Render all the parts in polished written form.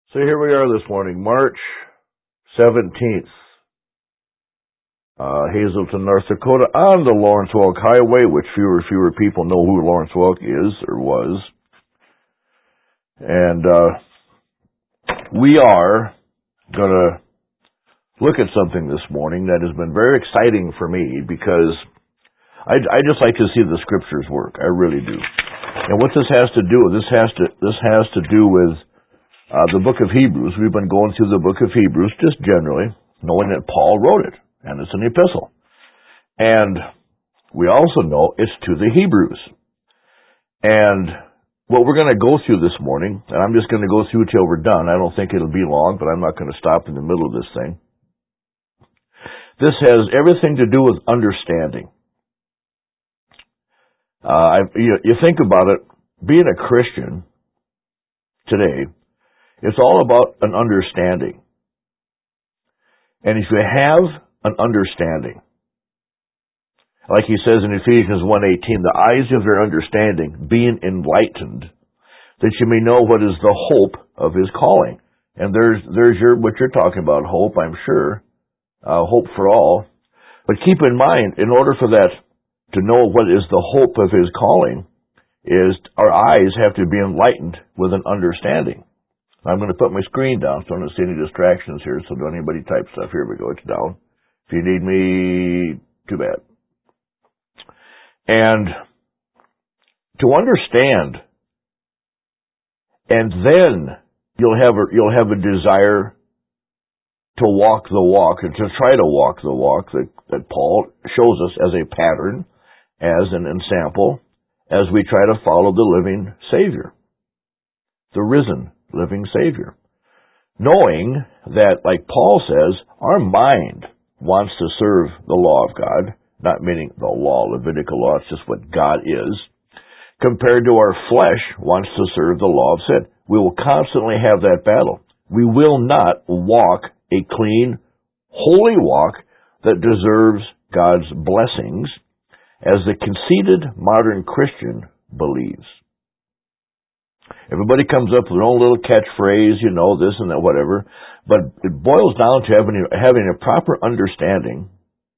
So here we are this morning, March 17th, Hazelton, North Dakota, on the Lawrence Welk Highway, which fewer people know who Lawrence Welk is or was. And we are going to look at something this morning that has been very exciting for me because I just like to see the scriptures work. I really do. And what this has to do, this has to do with the book of Hebrews. We've been going through the book of Hebrews just generally, knowing that Paul wrote it, and it's an epistle. And we also know it's to the Hebrews. And what we're going to go through this morning, and I'm just going to go through till we're done. I don't think it'll be long, but I'm not going to stop in the middle of this thing. This has everything to do with understanding. You think about it, being a Christian today, it's all about an understanding. And if you have an understanding, like he says in Ephesians 1:18, the eyes of your understanding being enlightened, that you may know what is the hope of his calling. And there's what you're talking about, hope, I'm sure, hope for all. But keep in mind, in order for that to know what is the hope of his calling, is our eyes have to be enlightened with an understanding. I'm going to put my screen down so I don't see any distractions here, so don't anybody type stuff. Here we go, it's down. If you need me, too bad. And to understand, and then you'll have a desire to walk the walk, and to try to walk the walk that Paul shows us as a pattern, as an example, as we try to follow the living Savior, the risen living Savior. Knowing that, like Paul says, our mind wants to serve the law of God, not meaning the law, Levitical law, it's just what God is, compared to our flesh wants to serve the law of sin. We will constantly have that battle. We will not walk a clean, holy walk that deserves God's blessings, as the conceited modern Christian believes. Everybody comes up with their own little catchphrase, this and that, whatever. But it boils down to having a proper understanding.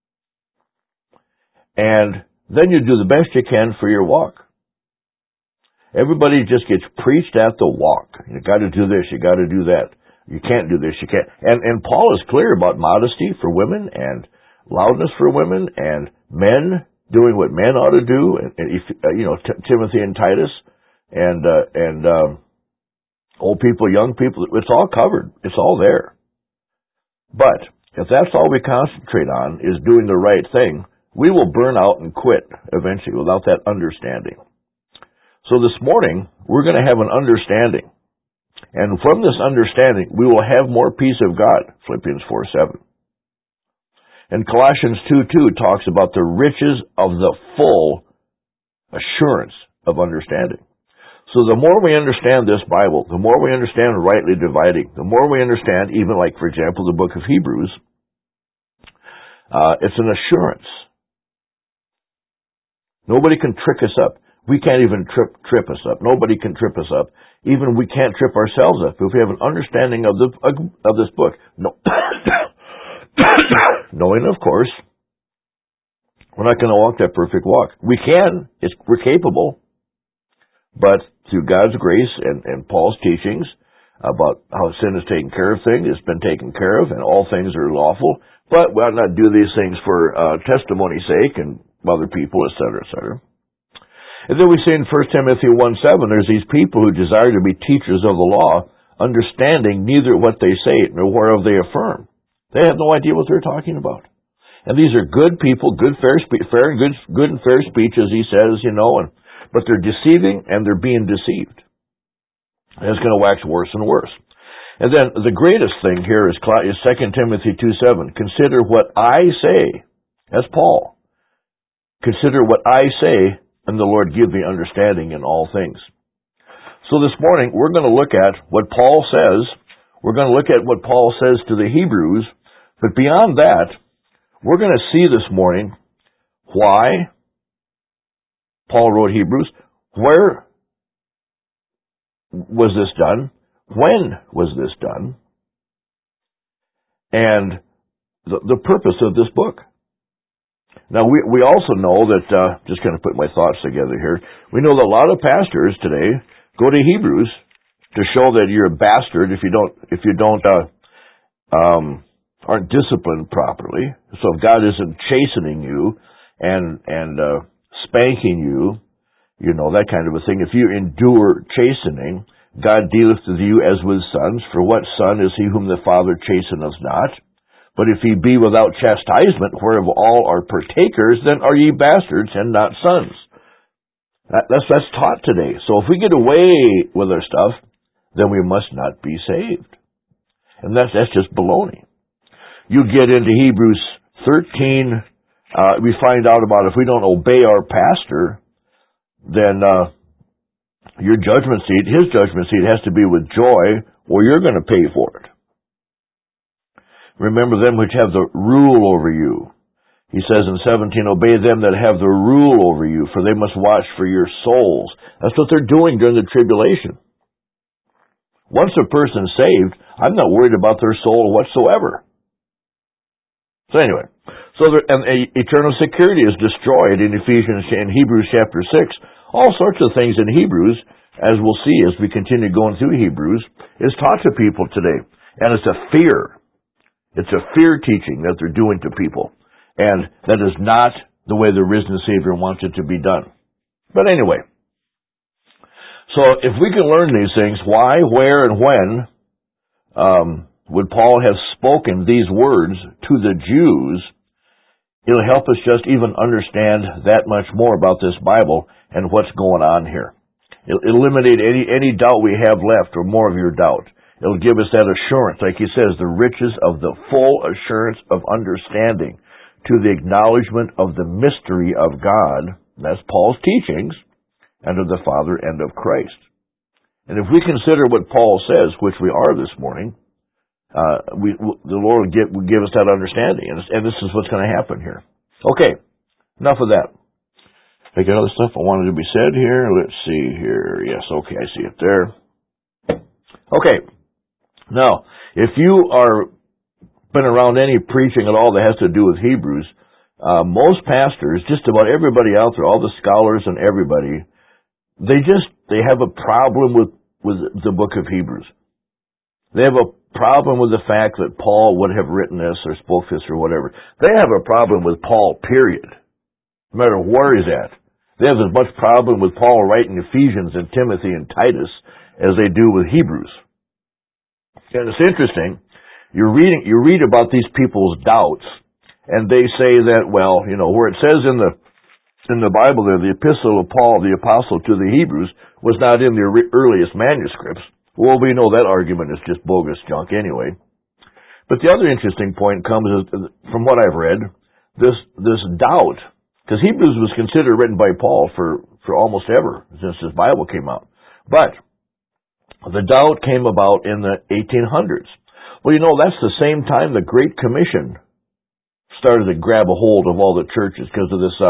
And then you do the best you can for your walk. Everybody just gets preached at the walk. You got to do this, you got to do that. You can't do this, you can't. And Paul is clear about modesty for women and loudness for women and men doing what men ought to do. And Timothy and Titus. And old people, young people, it's all covered. It's all there. But if that's all we concentrate on is doing the right thing, we will burn out and quit eventually without that understanding. So this morning, we're going to have an understanding. And from this understanding, we will have more peace of God, Philippians 4:7. And Colossians 2:2 talks about the riches of the full assurance of understanding. So the more we understand this Bible, the more we understand rightly dividing, the more we understand, even like, for example, the book of Hebrews, it's an assurance. Nobody can trick us up. We can't even trip us up. Nobody can trip us up. Even we can't trip ourselves up if we have an understanding of this book. No. Knowing, of course, we're not going to walk that perfect walk. We can. We're capable. But through God's grace and Paul's teachings about how sin is taken care of, it's been taken care of, and all things are lawful, but we ought not do these things for testimony's sake and other people, etc., etc. And then we see in 1 Timothy 1:7, there's these people who desire to be teachers of the law, understanding neither what they say nor whereof they affirm. They have no idea what they're talking about. And these are good people, good and fair speech, as he says, but they're deceiving and they're being deceived. And it's going to wax worse and worse. And then the greatest thing here is 2 Timothy 2:7. Consider what I say. That's Paul. Consider what I say, and the Lord give thee understanding in all things. So this morning, we're going to look at what Paul says. We're going to look at what Paul says to the Hebrews. But beyond that, we're going to see this morning why Paul wrote Hebrews. Where was this done? when was this done, and the purpose of this book. Now, we also know that, just kind of put my thoughts together here, we know that a lot of pastors today go to Hebrews to show that you're a bastard if you don't aren't disciplined properly. So if God isn't chastening you and spanking you, that kind of a thing. If you endure chastening, God dealeth with you as with sons. For what son is he whom the Father chasteneth not? But if he be without chastisement, whereof all are partakers, then are ye bastards and not sons. That's taught today. So if we get away with our stuff, then we must not be saved. And that's just baloney. You get into Hebrews 13, we find out about if we don't obey our pastor, then his judgment seat has to be with joy, or you're going to pay for it. Remember them which have the rule over you. He says in 17, obey them that have the rule over you, for they must watch for your souls. That's what they're doing during the tribulation. Once a person's saved, I'm not worried about their soul whatsoever. So anyway, eternal security is destroyed in Hebrews chapter 6. All sorts of things in Hebrews, as we'll see as we continue going through Hebrews, is taught to people today. And it's a fear. It's a fear teaching that they're doing to people. And that is not the way the risen Savior wants it to be done. But anyway, so if we can learn these things, why, where, and when would Paul have spoken these words to the Jews, it'll help us just even understand that much more about this Bible and what's going on here. It'll eliminate any doubt we have left, or more of your doubt. It'll give us that assurance, like he says, the riches of the full assurance of understanding to the acknowledgement of the mystery of God. That's Paul's teachings, and of the Father and of Christ. And if we consider what Paul says, which we are this morning, the Lord will give us that understanding, and this is what's going to happen here. Okay, enough of that. I got other stuff I wanted to be said here. Let's see here. Yes, okay, I see it there. Okay. Now, if you are been around any preaching at all that has to do with Hebrews, most pastors, just about everybody out there, all the scholars and everybody, they have a problem with the book of Hebrews. They have a problem with the fact that Paul would have written this or spoke this or whatever. They have a problem with Paul, period. No matter where he's at. They have as much problem with Paul writing Ephesians and Timothy and Titus as they do with Hebrews. And it's interesting, you read about these people's doubts, and they say that, well, where it says in the Bible there, the epistle of Paul, the apostle to the Hebrews, was not in the earliest manuscripts. Well, we know that argument is just bogus junk anyway. But the other interesting point comes from what I've read, this doubt, because Hebrews was considered written by Paul for almost ever, since his Bible came out. But the doubt came about in the 1800s. Well, that's the same time the Great Commission started to grab a hold of all the churches because of this,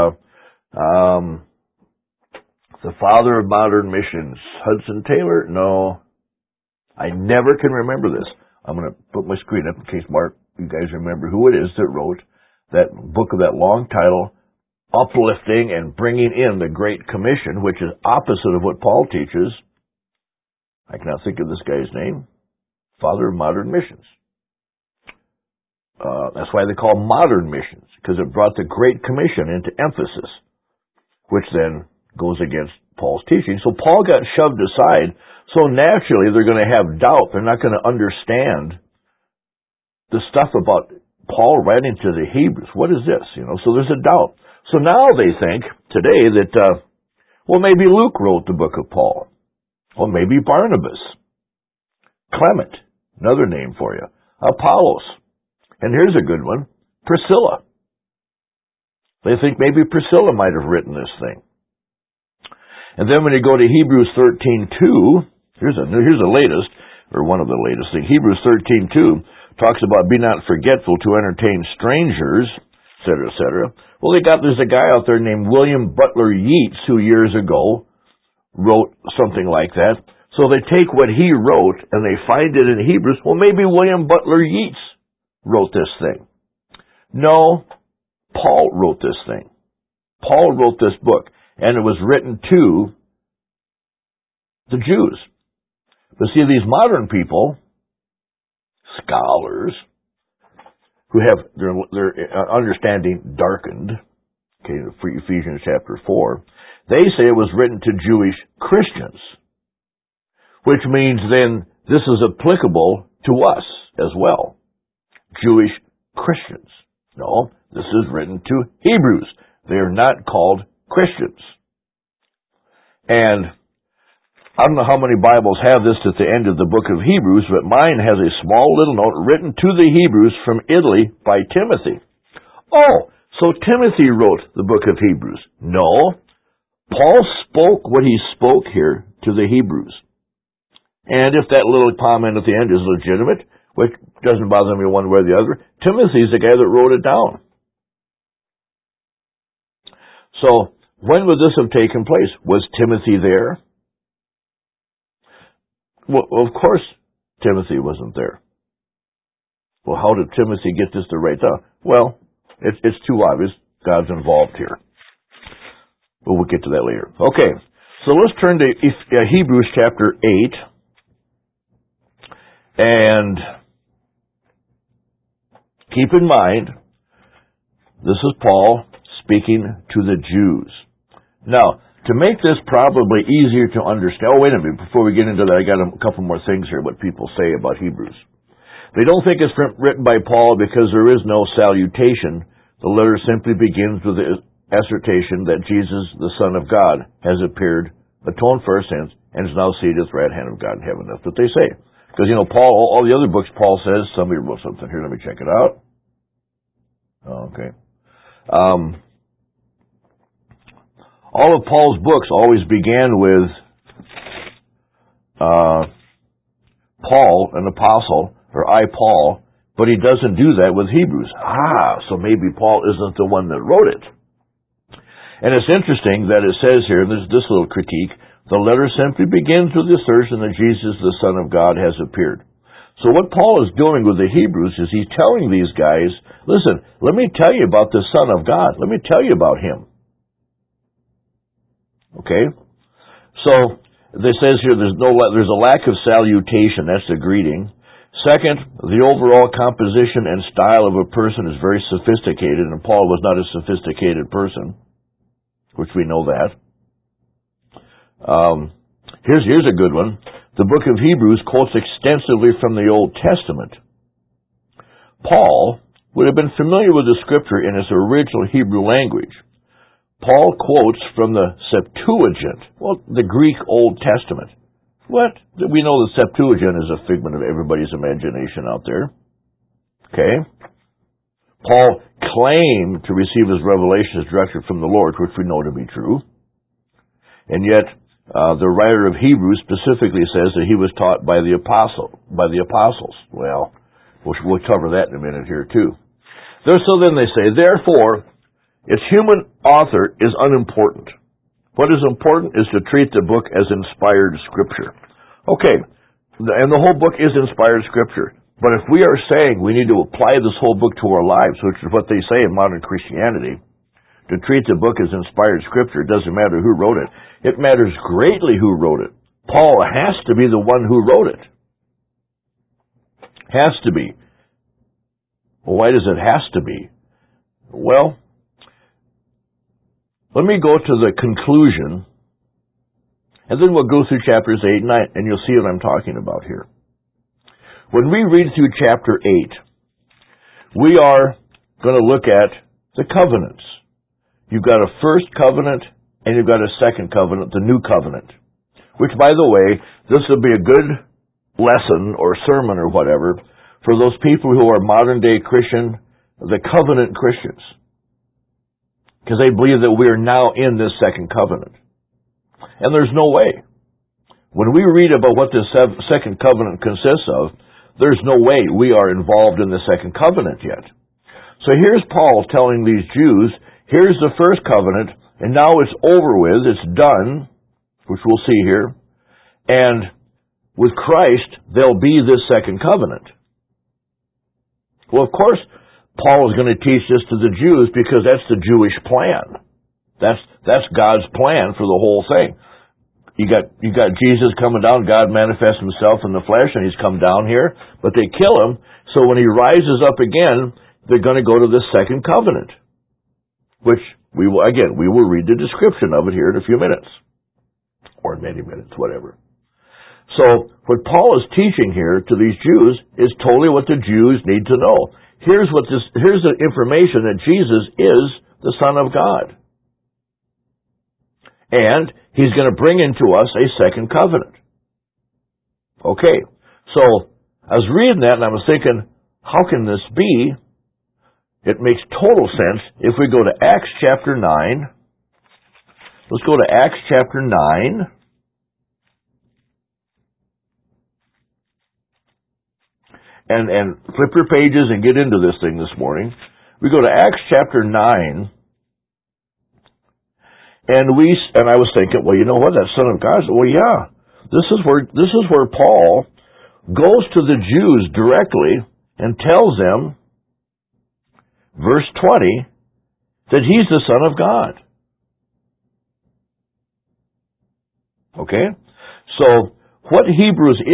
the father of modern missions, Hudson Taylor? No, I never can remember this. I'm going to put my screen up in case, Mark, you guys remember who it is that wrote that book of that long title, Uplifting and Bringing in the Great Commission, which is opposite of what Paul teaches. I cannot think of this guy's name. Father of modern missions. That's why they call modern missions, because it brought the Great Commission into emphasis, which then goes against Paul's teaching. So Paul got shoved aside, so naturally they're going to have doubt. They're not going to understand the stuff about Paul writing to the Hebrews. What is this? So there's a doubt. So now they think today that, maybe Luke wrote the book of Paul. Or maybe Barnabas. Clement, another name for you. Apollos. And here's a good one, Priscilla. They think maybe Priscilla might have written this thing. And then when you go to Hebrews 13:2, here's the latest, or one of the latest things. Hebrews 13:2 talks about be not forgetful to entertain strangers, etc., etc. Well, there's a guy out there named William Butler Yeats who years ago wrote something like that. So they take what he wrote and they find it in Hebrews. Well, maybe William Butler Yeats wrote this thing. No, Paul wrote this thing. Paul wrote this book, and it was written to the Jews. But see, these modern people, scholars, who have their understanding darkened, okay, Ephesians chapter 4, they say it was written to Jewish Christians, which means then this is applicable to us as well. Jewish Christians. No, this is written to Hebrews. They are not called Christians. And I don't know how many Bibles have this at the end of the book of Hebrews, but mine has a small little note written to the Hebrews from Italy by Timothy. Oh, so Timothy wrote the book of Hebrews. No, Paul spoke what he spoke here to the Hebrews. And if that little comment at the end is legitimate, which doesn't bother me one way or the other, Timothy's the guy that wrote it down. So, when would this have taken place? Was Timothy there? Well, of course, Timothy wasn't there. Well, how did Timothy get this to write down? Well, it's too obvious. God's involved here. But we'll get to that later. Okay, so let's turn to Hebrews chapter 8. And keep in mind, this is Paul speaking to the Jews. Now, to make this probably easier to understand, wait a minute, before we get into that, I got a couple more things here, what people say about Hebrews. They don't think it's written by Paul because there is no salutation. The letter simply begins with the assertion that Jesus, the Son of God, has appeared, atoned for our sins, and is now seated at the right hand of God in heaven. That's what they say. Because, Paul, all the other books, Paul says, somebody wrote something here, let me check it out. Okay. All of Paul's books always began with Paul, an apostle, or I, Paul, but he doesn't do that with Hebrews. So maybe Paul isn't the one that wrote it. And it's interesting that it says here, and there's this little critique, the letter simply begins with the assertion that Jesus, the Son of God, has appeared. So what Paul is doing with the Hebrews is he's telling these guys, listen, let me tell you about the Son of God. Let me tell you about him. Okay? So, this says here there's a lack of salutation. That's the greeting. Second, the overall composition and style of a person is very sophisticated, and Paul was not a sophisticated person, which we know that. Here's a good one. The book of Hebrews quotes extensively from the Old Testament. Paul would have been familiar with the scripture in its original Hebrew language. Paul quotes from the Septuagint, the Greek Old Testament. What? We know the Septuagint is a figment of everybody's imagination out there. Okay? Paul claimed to receive his revelations directly from the Lord, which we know to be true. And yet, the writer of Hebrews specifically says that he was taught by the apostles. Well, we'll cover that in a minute here too. So then they say, therefore, its human author is unimportant. What is important is to treat the book as inspired scripture. Okay, and the whole book is inspired scripture. But if we are saying we need to apply this whole book to our lives, which is what they say in modern Christianity, to treat the book as inspired scripture, it doesn't matter who wrote it. It matters greatly who wrote it. Paul has to be the one who wrote it. Has to be. Well, why does it has to be? Well, let me go to the conclusion, and then we'll go through chapters 8 and 9, and you'll see what I'm talking about here. When we read through chapter 8, we are going to look at the covenants. You've got a first covenant, and you've got a second covenant, the new covenant. Which, by the way, this will be a good lesson or sermon or whatever for those people who are modern-day Christian, the covenant Christians. Because they believe that we are now in this second covenant. And there's no way. When we read about what this second covenant consists of, there's no way we are involved in the second covenant yet. So here's Paul telling these Jews, here's the first covenant, and now it's over with, it's done, which we'll see here, and with Christ, there'll be this second covenant. Well, of course, Paul is going to teach this to the Jews because that's the Jewish plan. That's God's plan for the whole thing. You got Jesus coming down, God manifests himself in the flesh, and he's come down here, but they kill him. So when he rises up again, they're going to go to the second covenant, which we will read the description of it here in a few minutes, or many minutes, whatever. So what Paul is teaching here to these Jews is totally what the Jews need to know. Here's the information that Jesus is the Son of God. And he's going to bring into us a second covenant. Okay, so I was reading that and I was thinking, how can this be? It makes total sense if we go to Acts chapter 9. Let's go to Acts chapter 9. And flip your pages and get into this thing this morning. We go to Acts chapter 9. And I was thinking, well, you know what, that Son of God, well, yeah, this is where Paul goes to the Jews directly and tells them, verse 20, that he's the Son of God. Okay? So, what Hebrews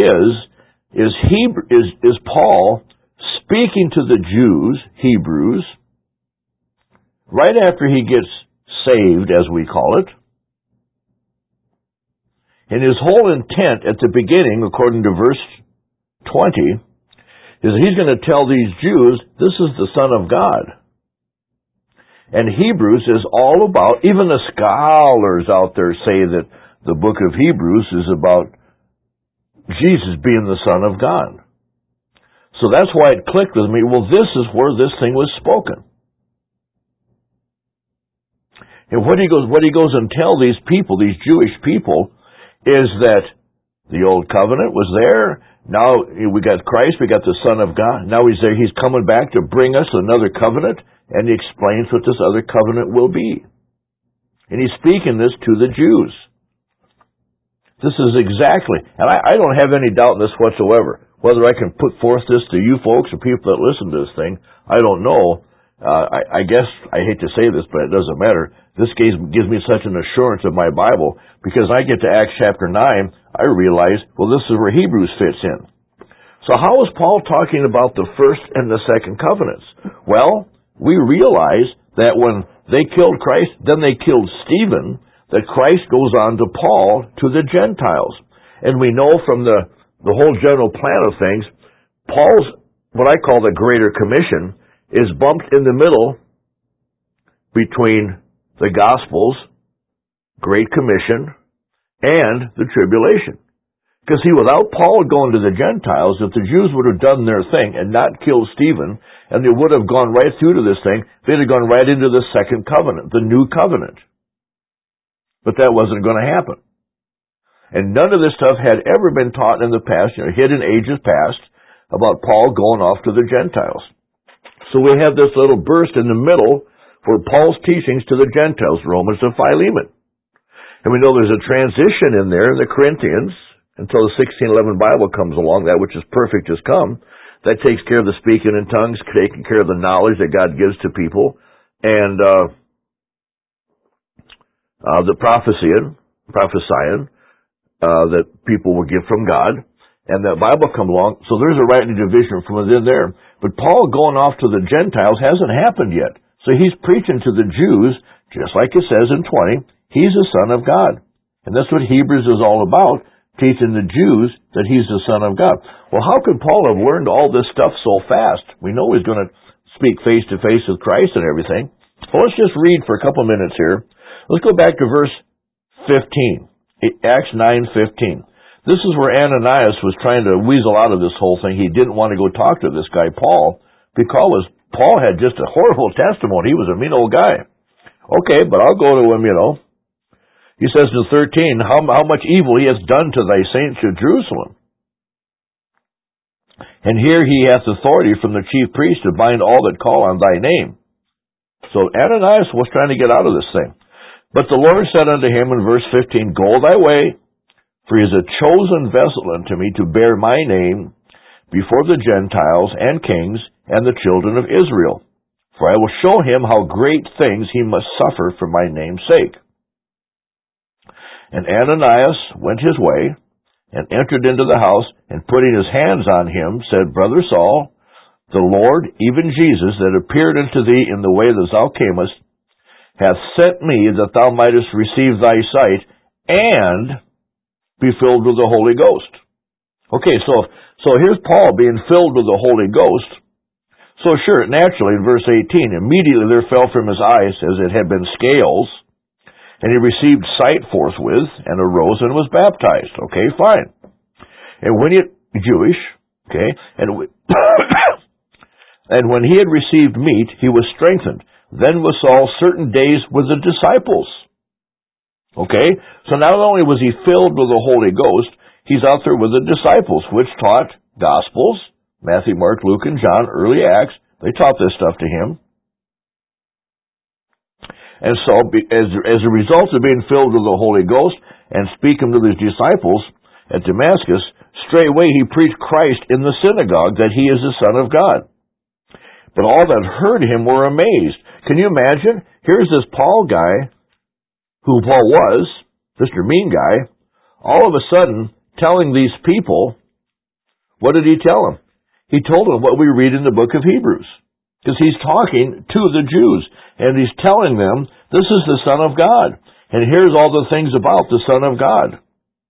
is Paul speaking to the Jews, Hebrews, right after he gets saved, as we call it. And his whole intent at the beginning, according to verse 20, is he's going to tell these Jews, this is the Son of God. And Hebrews is all about, even the scholars out there say that the book of Hebrews is about Jesus being the Son of God. So that's why it clicked with me, well, this is where this thing was spoken. And what he goes and tell these people, these Jewish people, is that the old covenant was there. Now we got Christ, we got the Son of God. Now he's there, he's coming back to bring us another covenant, and he explains what this other covenant will be. And he's speaking this to the Jews. This is exactly, and I don't have any doubt in this whatsoever. Whether I can put forth this to you folks or people that listen to this thing, I don't know. I guess, I hate to say this, but it doesn't matter. This gives me such an assurance of my Bible, because I get to Acts chapter 9, I realize, well, this is where Hebrews fits in. So how is Paul talking about the first and the second covenants? Well, we realize that when they killed Christ, then they killed Stephen, that Christ goes on to Paul, to the Gentiles. And we know from the whole general plan of things, Paul's, what I call the Greater Commission, is bumped in the middle between the Gospels, Great Commission, and the Tribulation. Because see, without Paul going to the Gentiles, if the Jews would have done their thing and not killed Stephen, and they would have gone right through to this thing, they'd have gone right into the second covenant, the new covenant. But that wasn't going to happen. And none of this stuff had ever been taught in the past, hidden ages past, about Paul going off to the Gentiles. So we have this little burst in the middle for Paul's teachings to the Gentiles, Romans and Philemon. And we know there's a transition in there in the Corinthians until the 1611 Bible comes along, that which is perfect has come. That takes care of the speaking in tongues, taking care of the knowledge that God gives to people, and the prophesying that people will get from God. And the Bible come along, so there's a rightly division from within there. But Paul going off to the Gentiles hasn't happened yet. So he's preaching to the Jews, just like it says in 20, he's the Son of God. And that's what Hebrews is all about, teaching the Jews that he's the Son of God. Well, how could Paul have learned all this stuff so fast? We know he's going to speak face to face with Christ and everything. Well, let's just read for a couple minutes here. Let's go back to verse 15, Acts 9:15. This is where Ananias was trying to weasel out of this whole thing. He didn't want to go talk to this guy, Paul, because Paul had just a horrible testimony. He was a mean old guy. Okay, but I'll go to him, He says in 13, how much evil he has done to thy saints of Jerusalem. And here he hath authority from the chief priest to bind all that call on thy name. So Ananias was trying to get out of this thing. But the Lord said unto him in verse 15, Go thy way, For he is a chosen vessel unto me to bear my name before the Gentiles and kings and the children of Israel. For I will show him how great things he must suffer for my name's sake. And Ananias went his way, and entered into the house, and putting his hands on him, said, Brother Saul, the Lord, even Jesus, that appeared unto thee in the way that thou camest, hath sent me that thou mightest receive thy sight, and be filled with the Holy Ghost. Okay, so here's Paul being filled with the Holy Ghost. So sure, naturally, in verse 18, immediately there fell from his eyes as it had been scales, and he received sight forthwith, and arose and was baptized. Okay, fine. And when he, Jewish, okay, and when he had received meat, he was strengthened. Then was Saul certain days with the disciples. Okay, so not only was he filled with the Holy Ghost, he's out there with the disciples, which taught Gospels, Matthew, Mark, Luke, and John, early Acts. They taught this stuff to him. And so, as a result of being filled with the Holy Ghost and speaking with his disciples at Damascus, straightway he preached Christ in the synagogue, that he is the Son of God. But all that heard him were amazed. Can you imagine? Here's this Paul guy, who Paul was, Mr. Mean Guy, all of a sudden telling these people, what did he tell them? He told them what we read in the book of Hebrews. Because he's talking to the Jews, and he's telling them, this is the Son of God, and here's all the things about the Son of God.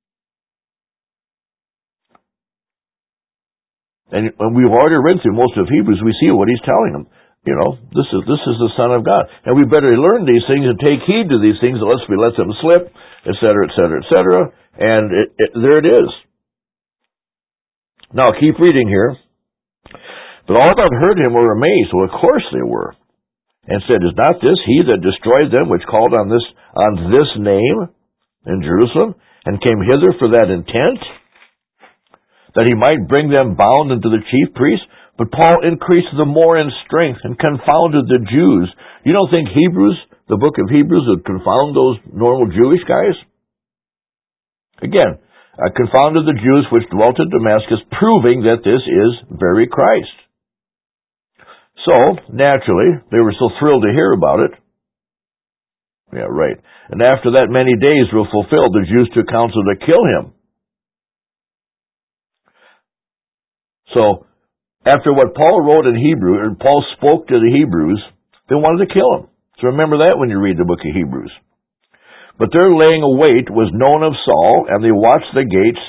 And when we've already read through most of Hebrews, we see what he's telling them. You know, this is the Son of God. And we better learn these things and take heed to these things, unless we let them slip, etc., etc., etc. And there it is. Now, keep reading here. But all that heard him were amazed. Well, of course they were. And said, Is not this he that destroyed them which called on this name in Jerusalem, and came hither for that intent, that he might bring them bound unto the chief priests? But Paul increased the more in strength and confounded the Jews. You don't think Hebrews, the book of Hebrews, would confound those normal Jewish guys? Again, confounded the Jews which dwelt at Damascus, proving that this is very Christ. So, naturally, they were so thrilled to hear about it. Yeah, right. And after that many days were fulfilled, the Jews took counsel to kill him. So, after what Paul wrote in Hebrew, and Paul spoke to the Hebrews, they wanted to kill him. So remember that when you read the book of Hebrews. But their laying a wait was known of Saul, and they watched the gates,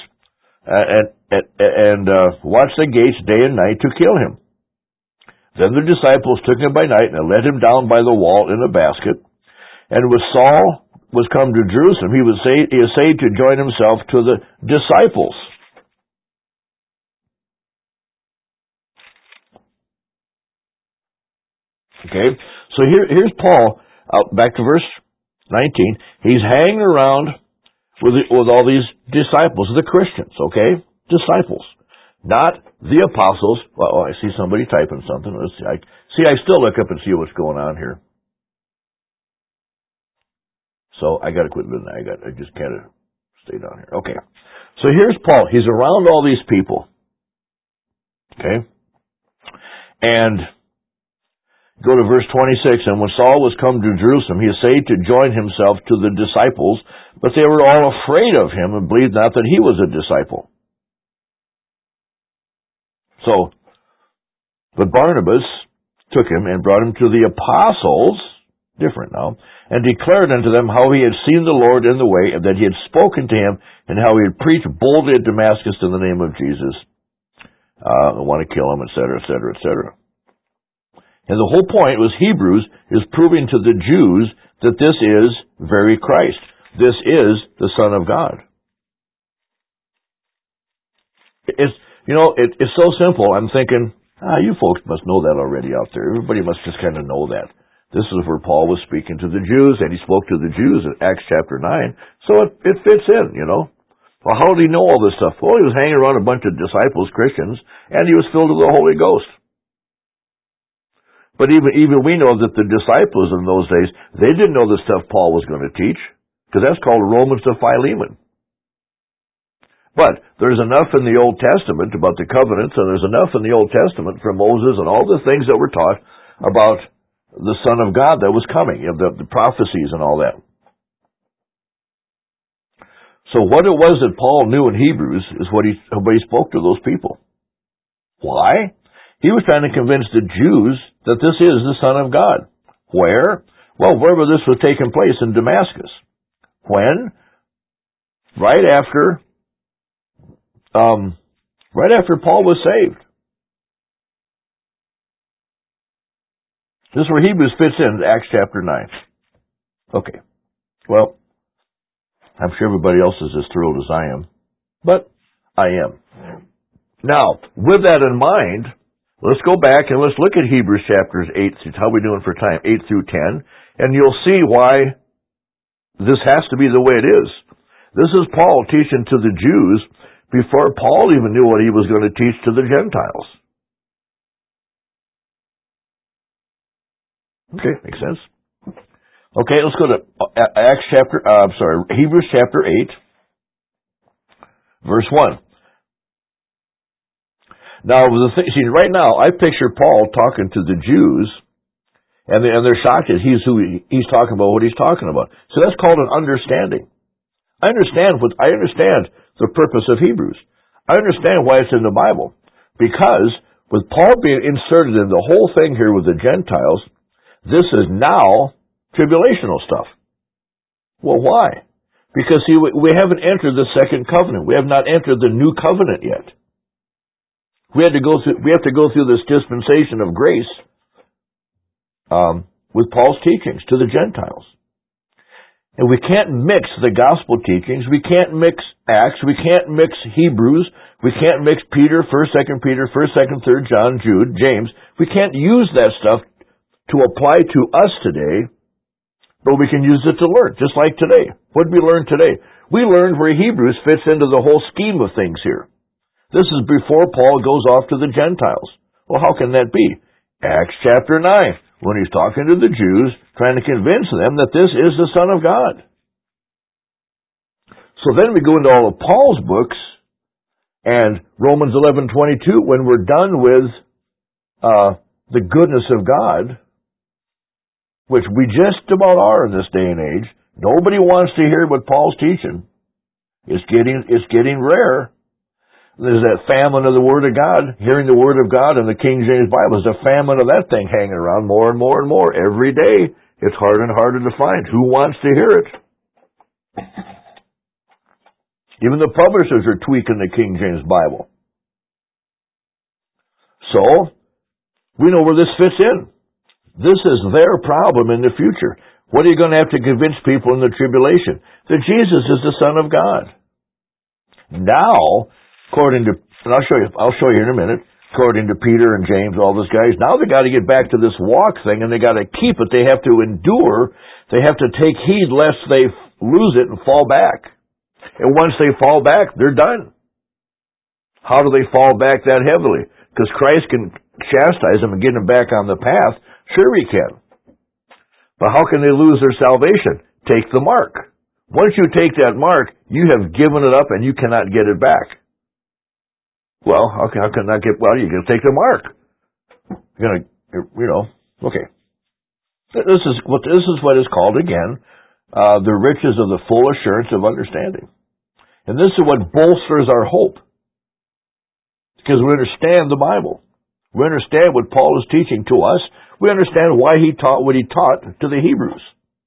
watched the gates day and night to kill him. Then the disciples took him by night and let him down by the wall in a basket. And when Saul was come to Jerusalem, he essayed to join himself to the disciples. Okay, so here's Paul, back to verse 19. He's hanging around with all these disciples, the Christians, okay? Disciples. Not the apostles. Well, I see somebody typing something. Let's see. I still look up and see what's going on here. So I got to quit doing that. I just can't stay down here. Okay. So here's Paul. He's around all these people. Okay. And go to verse 26. And when Saul was come to Jerusalem, he essayed to join himself to the disciples, but they were all afraid of him and believed not that he was a disciple. So, but Barnabas took him and brought him to the apostles, different now, and declared unto them how he had seen the Lord in the way, and that he had spoken to him, and how he had preached boldly at Damascus in the name of Jesus. I want to kill him, etc., etc., etc. And the whole point was Hebrews is proving to the Jews that this is very Christ. This is the Son of God. It's so simple. I'm thinking, you folks must know that already out there. Everybody must just kind of know that. This is where Paul was speaking to the Jews, and he spoke to the Jews in Acts chapter 9. So it fits in, Well, how did he know all this stuff? Well, he was hanging around a bunch of disciples, Christians, and he was filled with the Holy Ghost. But even we know that the disciples in those days, they didn't know the stuff Paul was going to teach, because that's called Romans to Philemon. But there's enough in the Old Testament about the covenants, and there's enough in the Old Testament from Moses and all the things that were taught about the Son of God that was coming, the prophecies and all that. So what it was that Paul knew in Hebrews is what he spoke to those people. Why? He was trying to convince the Jews that this is the Son of God. Where? Well, wherever this was taking place in Damascus. When? Right after Paul was saved. This is where Hebrews fits in, Acts chapter 9. Okay. Well, I'm sure everybody else is as thrilled as I am, but I am. Now, with that in mind, let's go back and let's look at Hebrews chapters 8, how are we doing for time, 8 through 10, and you'll see why this has to be the way it is. This is Paul teaching to the Jews before Paul even knew what he was going to teach to the Gentiles. Okay, makes sense. Okay, let's go to Hebrews chapter 8, verse 1. Now, right now, I picture Paul talking to the Jews, and they're shocked that he's talking about what he's talking about. So that's called an understanding. I understand the purpose of Hebrews. I understand why it's in the Bible. Because with Paul being inserted in the whole thing here with the Gentiles, this is now tribulational stuff. Well, why? Because we haven't entered the second covenant. We have not entered the new covenant yet. We have to go through this dispensation of grace with Paul's teachings to the Gentiles. And we can't mix the gospel teachings. We can't mix Acts. We can't mix Hebrews. We can't mix Peter, 1st, 2nd Peter, 1st, 2nd, 3rd John, Jude, James. We can't use that stuff to apply to us today, but we can use it to learn, just like today. What did we learn today? We learned where Hebrews fits into the whole scheme of things here. This is before Paul goes off to the Gentiles. Well, how can that be? Acts chapter 9, when he's talking to the Jews, trying to convince them that this is the Son of God. So then we go into all of Paul's books, and Romans 11:22, when we're done with the goodness of God, which we just about are in this day and age. Nobody wants to hear what Paul's teaching. It's getting rare. There's that famine of the Word of God, hearing the Word of God in the King James Bible. There's a famine of that thing hanging around more and more and more. Every day, it's harder and harder to find. Who wants to hear it? Even the publishers are tweaking the King James Bible. So, we know where this fits in. This is their problem in the future. What are you going to have to convince people in the tribulation? That Jesus is the Son of God. Now, according to, and I'll show you in a minute, according to Peter and James, all those guys, now they got to get back to this walk thing, and they got to keep it. They have to endure. They have to take heed lest they lose it and fall back. And once they fall back, they're done. How do they fall back that heavily? Because Christ can chastise them and get them back on the path. Sure he can. But how can they lose their salvation? Take the mark. Once you take that mark, you have given it up and you cannot get it back. Well, how can that get, well, you're going to take the mark. You're going to, okay. This is what is called, again, the riches of the full assurance of understanding. And this is what bolsters our hope. Because we understand the Bible. We understand what Paul is teaching to us. We understand why he taught what he taught to the Hebrews.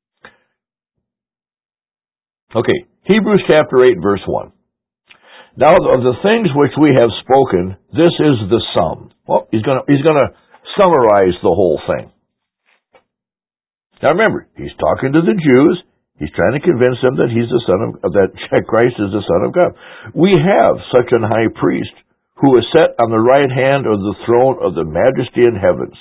Okay, Hebrews chapter 8, verse 1. Now, of the things which we have spoken, this is the sum. Well, he's going to summarize the whole thing. Now remember, he's talking to the Jews. He's trying to convince them that that Christ is the Son of God. We have such an high priest who is set on the right hand of the throne of the majesty in heavens.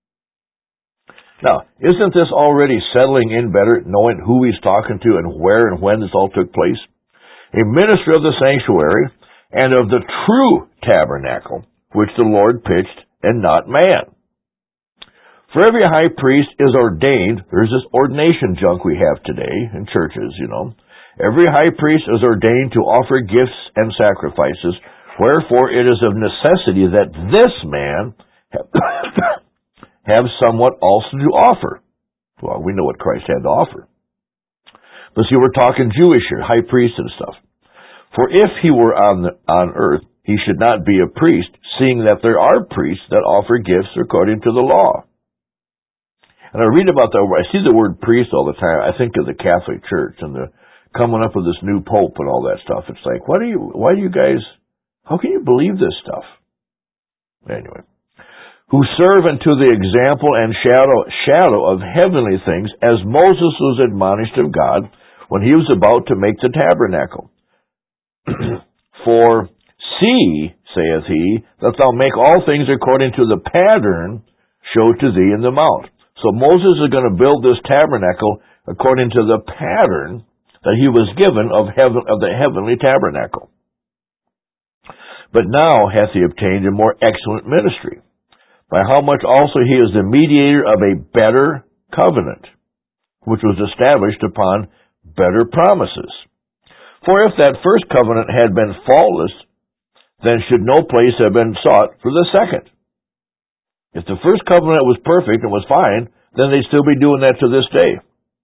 Now, isn't this already settling in better, knowing who he's talking to and where and when this all took place? A minister of the sanctuary and of the true tabernacle, which the Lord pitched, and not man. For every high priest is ordained, there's this ordination junk we have today in churches, Every high priest is ordained to offer gifts and sacrifices, wherefore it is of necessity that this man have somewhat also to offer. Well, we know what Christ had to offer. But see, we're talking Jewish here, high priest and stuff. For if he were on earth, he should not be a priest, seeing that there are priests that offer gifts according to the law. And I read about that, I see the word priest all the time. I think of the Catholic Church and the coming up with this new pope and all that stuff. It's like, how can you believe this stuff? Anyway. Who serve unto the example and shadow of heavenly things, as Moses was admonished of God when he was about to make the tabernacle. For see, saith he, that thou make all things according to the pattern showed to thee in the mount. So Moses is going to build this tabernacle according to the pattern that he was given of the heavenly tabernacle. But now hath he obtained a more excellent ministry, by how much also he is the mediator of a better covenant, which was established upon better promises. For if that first covenant had been faultless, then should no place have been sought for the second. If the first covenant was perfect and was fine, then they'd still be doing that to this day.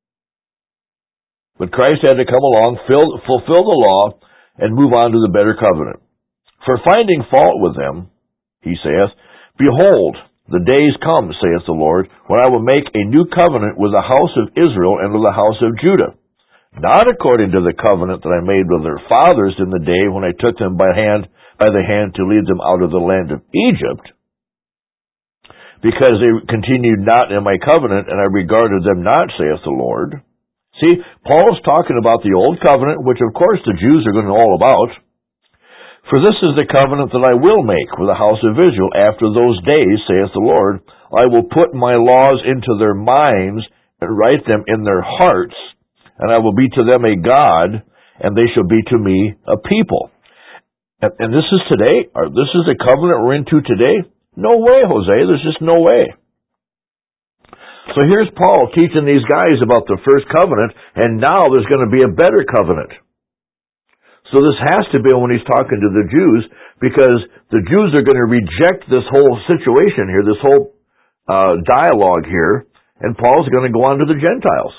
But Christ had to come along, fulfill the law, and move on to the better covenant. For finding fault with them, he saith, Behold, the days come, saith the Lord, when I will make a new covenant with the house of Israel and with the house of Judah, not according to the covenant that I made with their fathers in the day when I took them by the hand to lead them out of the land of Egypt, because they continued not in my covenant, and I regarded them not, saith the Lord. See, Paul's talking about the old covenant, which of course the Jews are going to know all about. For this is the covenant that I will make with the house of Israel after those days, saith the Lord. I will put my laws into their minds and write them in their hearts, and I will be to them a God, and they shall be to me a people. And this is today? This is the covenant we're into today? No way, Jose. There's just no way. So here's Paul teaching these guys about the first covenant, and now there's going to be a better covenant. So this has to be when he's talking to the Jews, because the Jews are going to reject this whole situation here, this whole dialogue here, and Paul's going to go on to the Gentiles.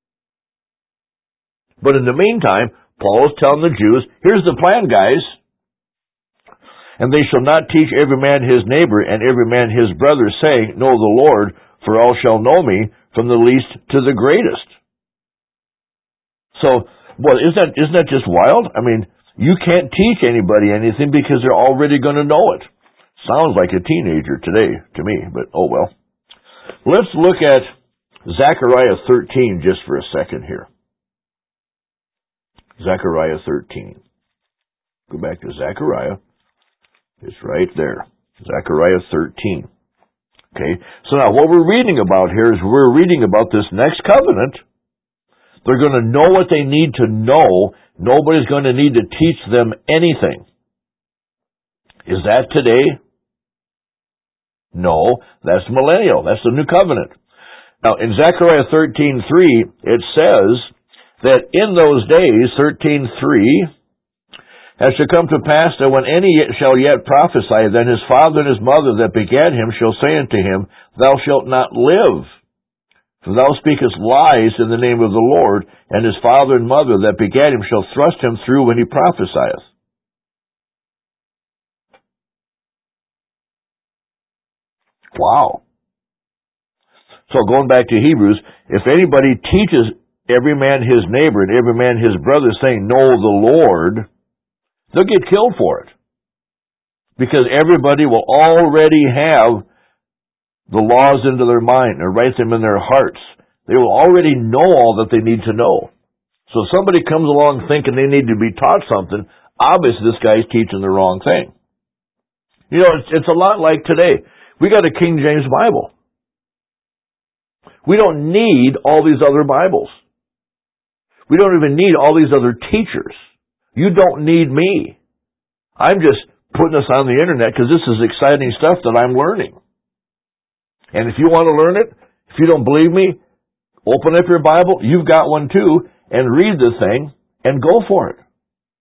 But in the meantime, Paul is telling the Jews, here's the plan, guys. And they shall not teach every man his neighbor and every man his brother, saying, Know the Lord, for all shall know me, from the least to the greatest. So, well, isn't that just wild? I mean, you can't teach anybody anything because they're already going to know it. Sounds like a teenager today to me, but oh well. Let's look at Zechariah 13 just for a second here. Zechariah 13. Go back to Zechariah. It's right there. Zechariah 13. Okay, so now what we're reading about here is we're reading about this next covenant. They're going to know what they need to know. Nobody's going to need to teach them anything. Is that today? No, that's millennial. That's the new covenant. Now, in Zechariah 13:3, it says that in those days, 13:3, it shall come to pass that when any shall yet prophesy, then his father and his mother that begat him shall say unto him, Thou shalt not live, for thou speakest lies in the name of the Lord, and his father and mother that begat him shall thrust him through when he prophesieth. Wow. So going back to Hebrews, if anybody teaches every man his neighbor and every man his brother, saying, Know the Lord, they'll get killed for it. Because everybody will already have the laws into their mind and write them in their hearts. They will already know all that they need to know. So if somebody comes along thinking they need to be taught something, obviously this guy's teaching the wrong thing. You know, it's a lot like today. We got a King James Bible. We don't need all these other Bibles. We don't even need all these other teachers. You don't need me. I'm just putting this on the internet because this is exciting stuff that I'm learning. And if you want to learn it, if you don't believe me, open up your Bible, you've got one too, and read the thing and go for it.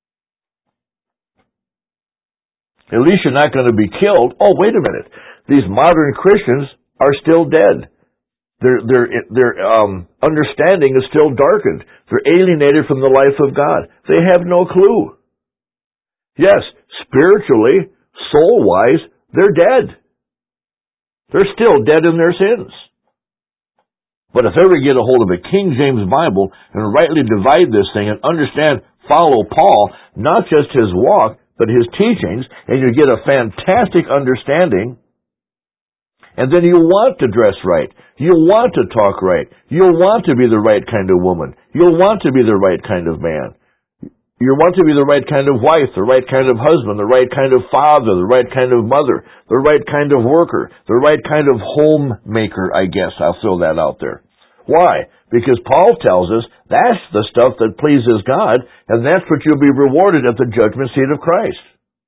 At least you're not going to be killed. Oh, wait a minute. These modern Christians are still dead. Their understanding is still darkened. They're alienated from the life of God. They have no clue. Yes, spiritually, soul-wise, they're dead. They're still dead in their sins. But if ever you get a hold of a King James Bible and rightly divide this thing and understand, follow Paul, not just his walk, but his teachings, and you get a fantastic understanding, and then you'll want to dress right. You'll want to talk right. You'll want to be the right kind of woman. You'll want to be the right kind of man. You want to be the right kind of wife, the right kind of husband, the right kind of father, the right kind of mother, the right kind of worker, the right kind of homemaker, I guess. I'll throw that out there. Why? Because Paul tells us that's the stuff that pleases God, and that's what you'll be rewarded at the judgment seat of Christ.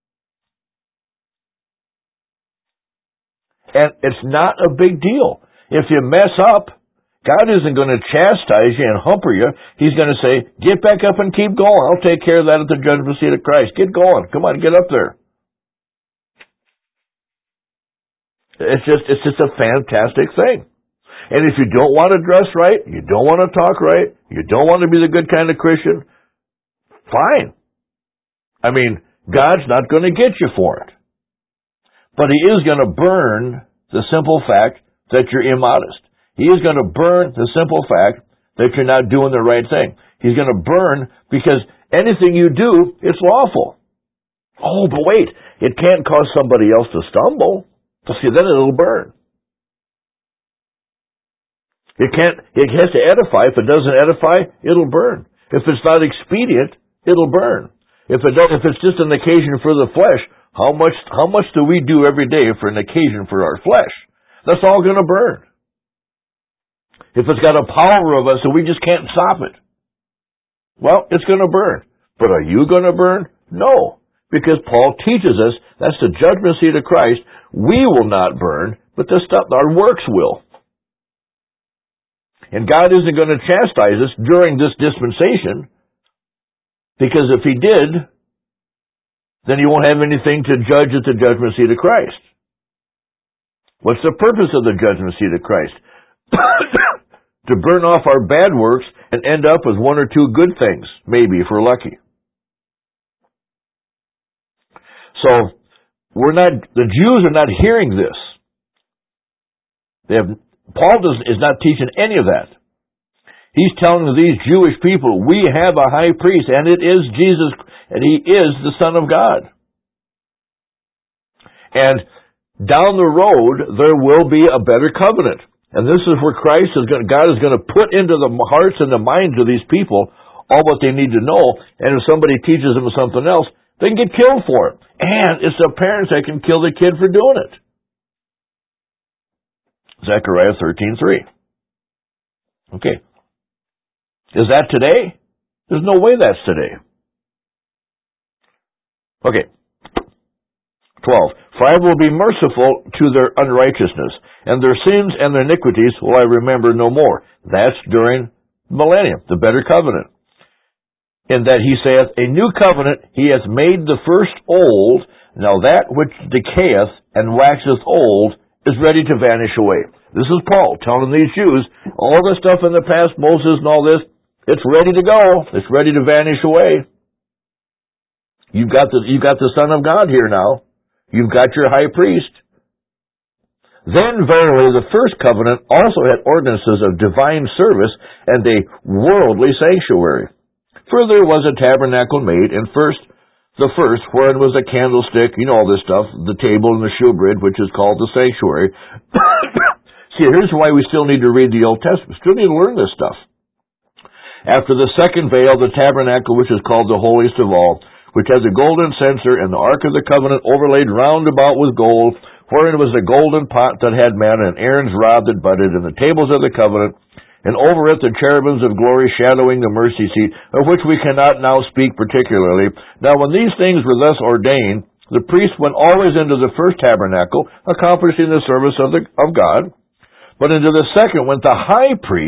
And it's not a big deal. If you mess up, God isn't going to chastise you and humper you. He's going to say, get back up and keep going. I'll take care of that at the judgment seat of Christ. Get going. Come on, get up there. It's just a fantastic thing. And if you don't want to dress right, you don't want to talk right, you don't want to be the good kind of Christian, fine. I mean, God's not going to get you for it. But He is going to burn the simple fact that you're immodest. He is going to burn the simple fact that you're not doing the right thing. He's going to burn because anything you do, it's lawful. Oh, but wait, it can't cause somebody else to stumble. See, then it'll burn. It has to edify. If it doesn't edify, it'll burn. If it's not expedient, it'll burn. If it's just an occasion for the flesh, how much do we do every day for an occasion for our flesh? That's all going to burn. If it's got a power of us and we just can't stop it, well, it's going to burn. But are you going to burn? No. Because Paul teaches us that's the judgment seat of Christ. We will not burn, but our works will. And God isn't going to chastise us during this dispensation, because if He did, then He won't have anything to judge at the judgment seat of Christ. What's the purpose of the judgment seat of Christ? To burn off our bad works and end up with one or two good things, maybe, if we're lucky. So, the Jews are not hearing this. Paul is not teaching any of that. He's telling these Jewish people, we have a high priest, and it is Jesus, and He is the Son of God. And down the road, there will be a better covenant. And this is where God is going to put into the hearts and the minds of these people all what they need to know. And if somebody teaches them something else, they can get killed for it. And it's the parents that can kill the kid for doing it. Zechariah 13:3. Okay. Is that today? There's no way that's today. Okay. 12. For I will be merciful to their unrighteousness, and their sins and their iniquities will I remember no more. That's during millennium, the better covenant. In that He saith, a new covenant He hath made the first old, now that which decayeth and waxeth old is ready to vanish away. This is Paul telling these Jews, all the stuff in the past, Moses and all this, it's ready to go. It's ready to vanish away. You've got the Son of God here now. You've got your high priest. Then verily the first covenant also had ordinances of divine service and a worldly sanctuary. For there was a tabernacle made, and the first, wherein was a candlestick, all this stuff, the table and the shewbread, which is called the sanctuary. See, here's why we still need to read the Old Testament. We still need to learn this stuff. After the second veil, the tabernacle, which is called the holiest of all, which has a golden censer, and the ark of the covenant overlaid round about with gold, wherein was a golden pot that had manna, and Aaron's rod that budded, and the tables of the covenant, and over it the cherubims of glory shadowing the mercy seat, of which we cannot now speak particularly. Now when these things were thus ordained, the priest went always into the first tabernacle, accomplishing the service of God. But into the second went the high priest,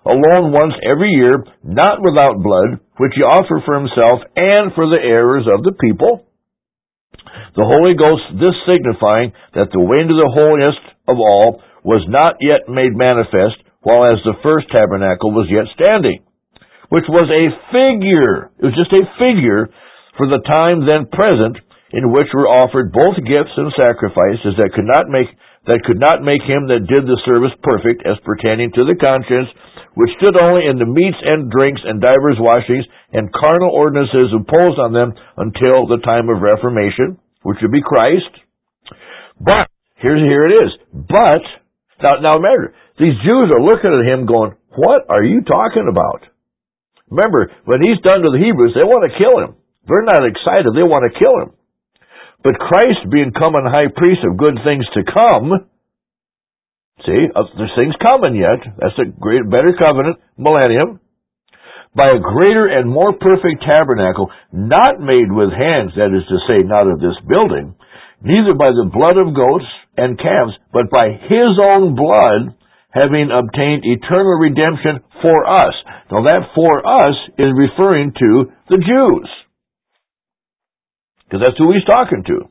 alone once every year, not without blood, which he offered for himself and for the errors of the people. The Holy Ghost, this signifying that the way into the holiest of all was not yet made manifest, while as the first tabernacle was yet standing, which was a figure. It was just a figure for the time then present, in which were offered both gifts and sacrifices that could not make him that did the service perfect, as pertaining to the conscience, which stood only in the meats and drinks and divers washings and carnal ordinances imposed on them until the time of Reformation, which would be Christ. But here it is. But now remember, these Jews are looking at him going, "What are you talking about?" Remember, when he's done to the Hebrews, they want to kill him. They're not excited; they want to kill him. But Christ, being common high priest of good things to come, see, there's things coming yet. That's a better covenant, millennium. By a greater and more perfect tabernacle, not made with hands, that is to say, not of this building, neither by the blood of goats and calves, but by his own blood, having obtained eternal redemption for us. Now that "for us" is referring to the Jews, because that's who he's talking to.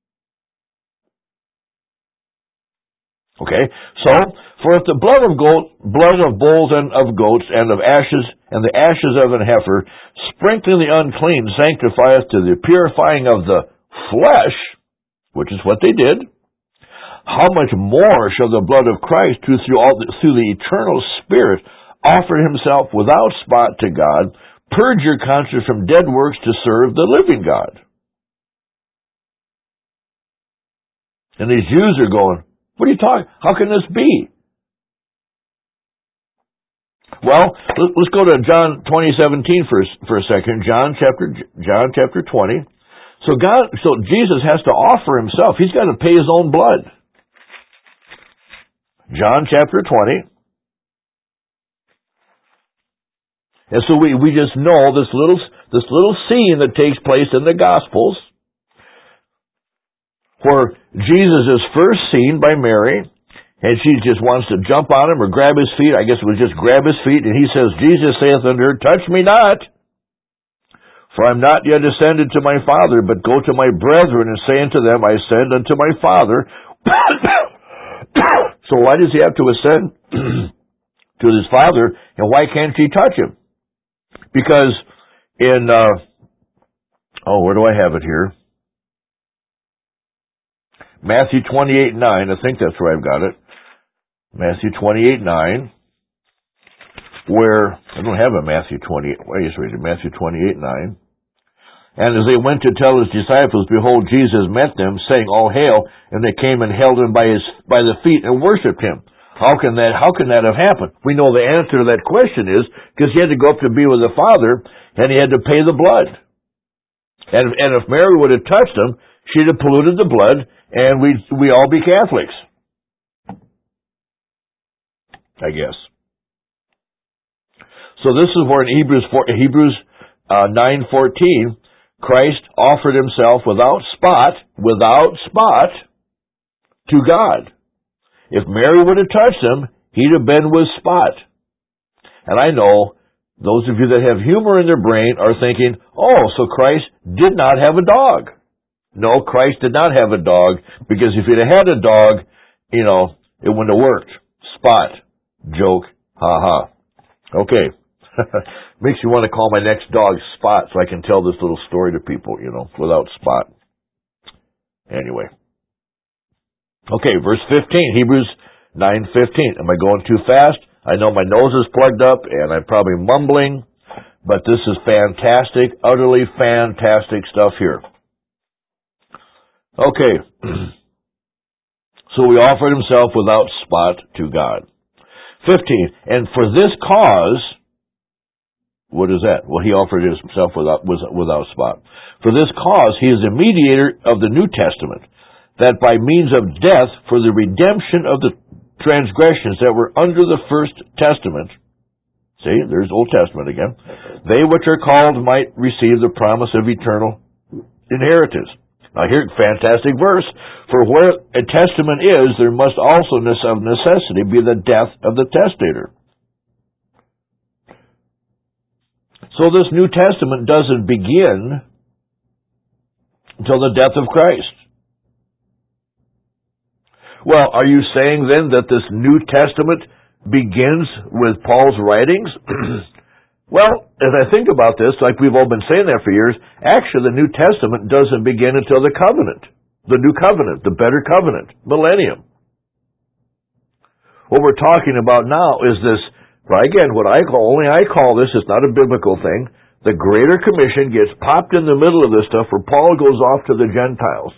Okay, so, for if the blood of bulls and of goats and of ashes, and the ashes of an heifer, sprinkling the unclean, sanctifieth to the purifying of the flesh, which is what they did, how much more shall the blood of Christ, who through the eternal Spirit offered himself without spot to God, purge your conscience from dead works to serve the living God? And these Jews are going, "What are you talking? How can this be?" Well, let's go to John 20:17 for a second. John chapter 20. So Jesus has to offer himself. He's got to pay his own blood. John chapter 20. And so we just know this little scene that takes place in the Gospels, where Jesus is first seen by Mary, and she just wants to jump on him or grab his feet. I guess it was just grab his feet, and he says, "Jesus saith unto her, Touch me not, for I am not yet ascended to my Father, but go to my brethren, and say unto them, I ascend unto my Father." So why does he have to ascend to his Father, and why can't she touch him? Because in, where do I have it here? Matthew 28:9, I think that's where I've got it. Matthew 28:9, where, I don't have a Matthew 28, wait, just read it, Matthew 28:9. And as they went to tell his disciples, behold, Jesus met them, saying, All hail, and they came and held him by the feet and worshipped him. How can that have happened? We know the answer to that question is, because he had to go up to be with the Father, and he had to pay the blood. And if Mary would have touched him, she'd have polluted the blood, and we all be Catholics, I guess. So this is where in Hebrews 9:14, Christ offered himself without spot, to God. If Mary would have touched him, he'd have been with spot. And I know those of you that have humor in their brain are thinking, oh, so Christ did not have a dog. No, Christ did not have a dog, because if he'd have had a dog, it wouldn't have worked. Spot. Joke. Ha-ha. Okay. Makes you want to call my next dog Spot so I can tell this little story to people, without Spot. Anyway. Okay, verse 15, Hebrews 9:15. Am I going too fast? I know my nose is plugged up and I'm probably mumbling, but this is fantastic, utterly fantastic stuff here. Okay. So he offered himself without spot to God. 15. And for this cause, what is that? Well, he offered himself without spot. For this cause, he is the mediator of the New Testament, that by means of death, for the redemption of the transgressions that were under the first testament, see, there's Old Testament again, they which are called might receive the promise of eternal inheritance. Now here, fantastic verse. For where a testament is, there must also of necessity be the death of the testator. So this New Testament doesn't begin until the death of Christ. Well, are you saying then that this New Testament begins with Paul's writings? Well, as I think about this, like we've all been saying that for years, actually the New Testament doesn't begin until the covenant, the new covenant, the better covenant, millennium. What we're talking about now is this, well, again, what I call this, it's not a biblical thing, the Greater Commission gets popped in the middle of this stuff where Paul goes off to the Gentiles.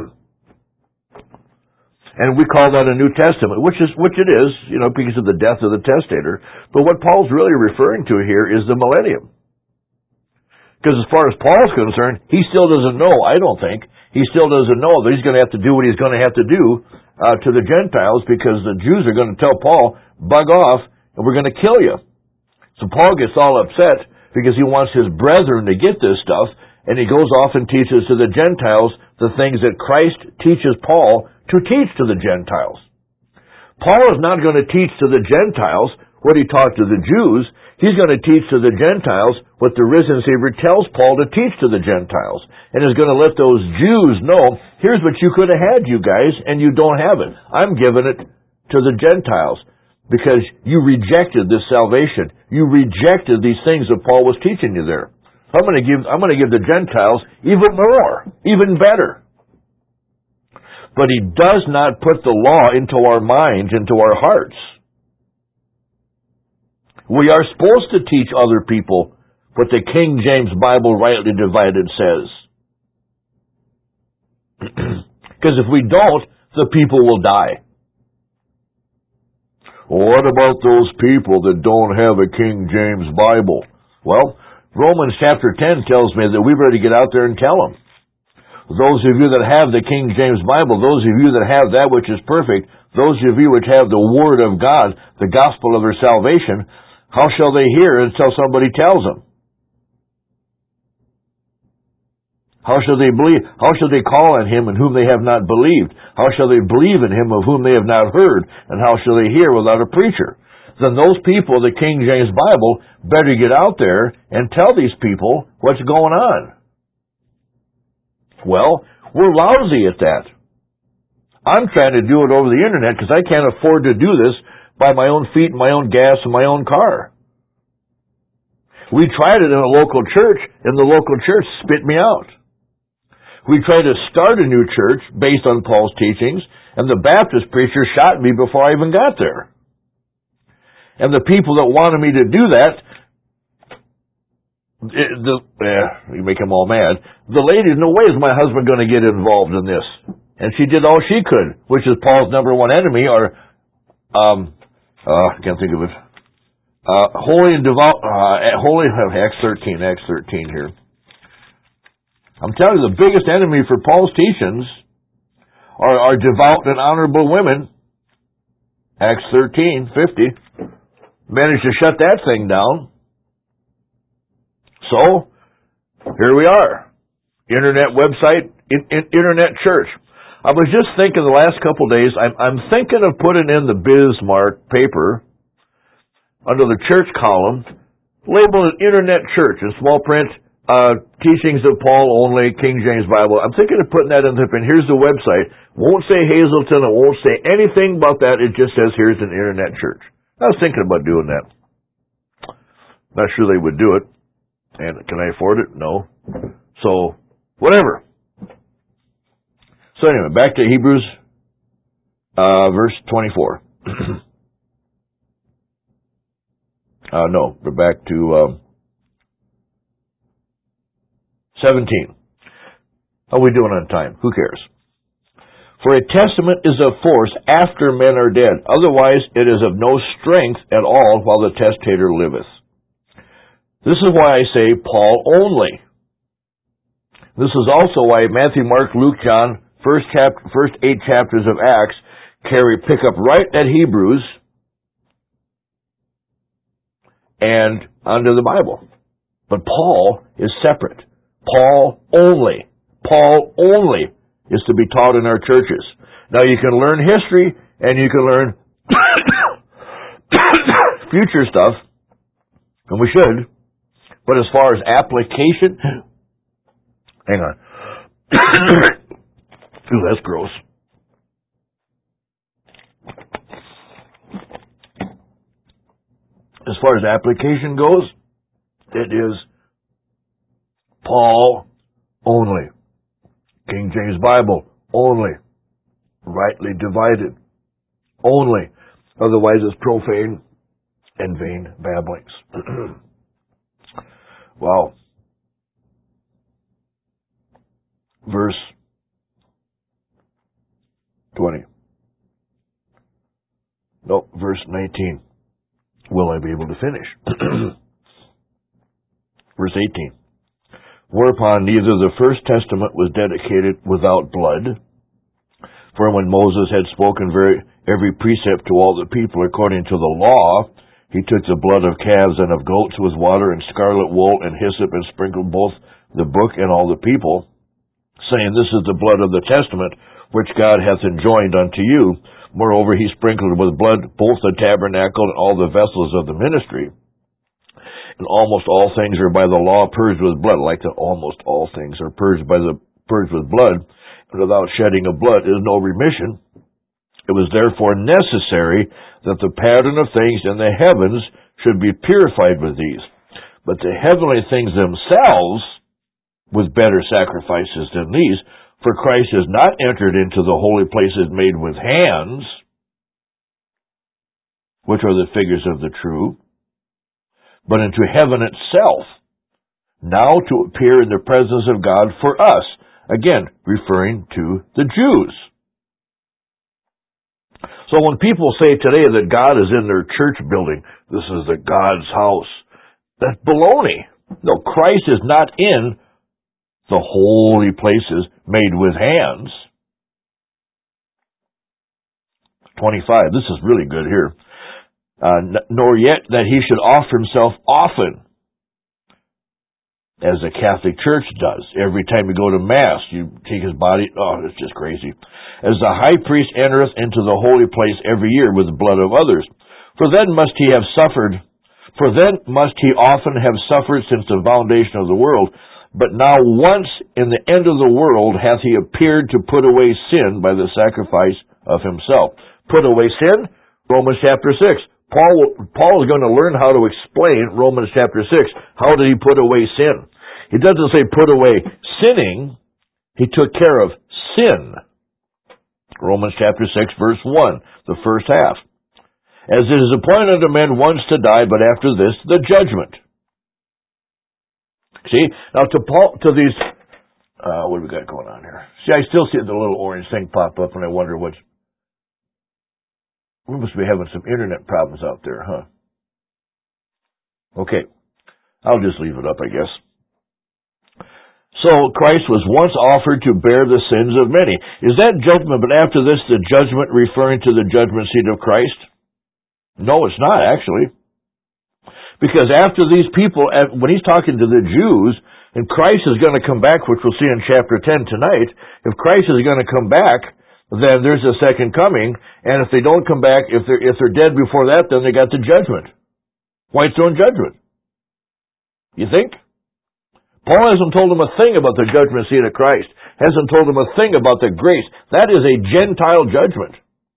And we call that a New Testament, which it is, because of the death of the testator. But what Paul's really referring to here is the millennium. Because as far as Paul's concerned, he still doesn't know, I don't think, he still doesn't know that he's going to have to do what he's going to have to do to the Gentiles, because the Jews are going to tell Paul, bug off, and we're going to kill you. So Paul gets all upset because he wants his brethren to get this stuff, and he goes off and teaches to the Gentiles the things that Christ teaches Paul to teach to the Gentiles. Paul is not going to teach to the Gentiles what he taught to the Jews. He's going to teach to the Gentiles what the risen Savior tells Paul to teach to the Gentiles. And is going to let those Jews know, here's what you could have had, you guys, and you don't have it. I'm giving it to the Gentiles because you rejected this salvation. You rejected these things that Paul was teaching you there. I'm going to give the Gentiles even more, even better. But he does not put the law into our minds, into our hearts. We are supposed to teach other people what the King James Bible rightly divided says. Because if we don't, the people will die. What about those people that don't have a King James Bible? Well, Romans chapter 10 tells me that we better get out there and tell them. Those of you that have the King James Bible, those of you that have that which is perfect, those of you which have the Word of God, the gospel of their salvation, how shall they hear until somebody tells them? How shall they believe? How shall they call on him in whom they have not believed? How shall they believe in him of whom they have not heard? And how shall they hear without a preacher? Then those people, the King James Bible, better get out there and tell these people what's going on. Well, we're lousy at that. I'm trying to do it over the internet because I can't afford to do this by my own feet and my own gas and my own car. We tried it in a local church, and the local church spit me out. We tried to start a new church based on Paul's teachings, and the Baptist preacher shot me before I even got there. And the people that wanted me to do that, you make them all mad. The lady, no way is my husband going to get involved in this. And she did all she could, which is Paul's number one enemy, or, I can't think of it. Holy and devout, Acts 13 here. I'm telling you, the biggest enemy for Paul's teachings are devout and honorable women. Acts 13:50. Managed to shut that thing down. So, here we are. Internet website, internet church. I was just thinking the last couple of days, I'm thinking of putting in the Bismarck paper under the church column, label it Internet Church in small print, teachings of Paul only, King James Bible. I'm thinking of putting that in there, and here's the website. Won't say Hazelton, it won't say anything about that, it just says here's an Internet Church. I was thinking about doing that. Not sure they would do it. And can I afford it? No. So, whatever. So anyway, back to Hebrews, verse 24. No, we're back to 17. How are we doing on time? Who cares? For a testament is of force after men are dead. Otherwise, it is of no strength at all while the testator liveth. This is why I say Paul only. This is also why Matthew, Mark, Luke, John, first 8 chapters of Acts pick up right at Hebrews and under the Bible. But Paul is separate. Paul only is to be taught in our churches. Now you can learn history and you can learn future stuff, and we should, But as far as application, hang on. Ooh, that's gross. As far as application goes, it is Paul only. King James Bible only. Rightly divided only. Otherwise it's profane and vain babblings. Wow. Verse 20. No, verse 19. Will I be able to finish? Verse 18. Whereupon neither the first testament was dedicated without blood, for when Moses had spoken every precept to all the people according to the law, he took the blood of calves and of goats with water and scarlet wool and hyssop and sprinkled both the book and all the people, saying, This is the blood of the testament which God hath enjoined unto you. Moreover, he sprinkled with blood both the tabernacle and all the vessels of the ministry. And almost all things are by the law purged with blood. Like that, almost all things are purged with blood, and without shedding of blood is no remission. It was therefore necessary that the pattern of things in the heavens should be purified with these. But the heavenly things themselves with better sacrifices than these, for Christ has not entered into the holy places made with hands, which are the figures of the true, but into heaven itself, now to appear in the presence of God for us. Again, referring to the Jews. So when people say today that God is in their church building, this is the God's house, that's baloney. No, Christ is not in the holy places made with hands. 25, this is really good here. Nor yet that he should offer himself often, as the Catholic Church does. Every time you go to Mass, you take his body. Oh, it's just crazy. As the high priest entereth into the holy place every year with the blood of others. For then must he often have suffered since the foundation of the world. But now once in the end of the world hath he appeared to put away sin by the sacrifice of himself. Put away sin? Romans chapter 6. Paul is going to learn how to explain Romans chapter 6. How did he put away sin? He doesn't say put away sinning. He took care of sin. Romans chapter 6 verse 1, the first half. As it is appointed unto men once to die, but after this the judgment. See, now to these, what do we got going on here? See, I still see the little orange thing pop up and I wonder we must be having some internet problems out there, huh? Okay. I'll just leave it up, I guess. So, Christ was once offered to bear the sins of many. Is that judgment, but after this, the judgment referring to the judgment seat of Christ? No, it's not, actually. Because after these people, when he's talking to the Jews, and Christ is going to come back, which we'll see in chapter 10 tonight, if Christ is going to come back, then there's a second coming, and if they don't come back, if they're dead before that, then they got the judgment. White throne judgment. You think? Paul hasn't told them a thing about the judgment seat of Christ. Hasn't told them a thing about the grace. That is a Gentile judgment.